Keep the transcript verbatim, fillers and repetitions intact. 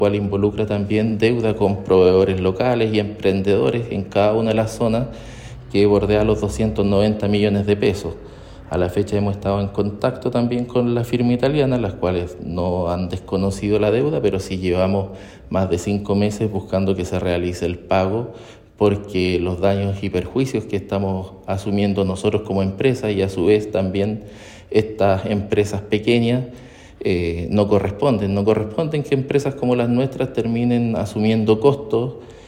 cual involucra también deuda con proveedores locales y emprendedores en cada una de las zonas, que bordea los doscientos noventa millones de pesos. A la fecha hemos estado en contacto también con la firma italiana, las cuales no han desconocido la deuda, pero sí llevamos más de cinco meses buscando que se realice el pago, porque los daños y perjuicios que estamos asumiendo nosotros como empresa y a su vez también estas empresas pequeñas eh, no corresponden. No corresponden que empresas como las nuestras terminen asumiendo costos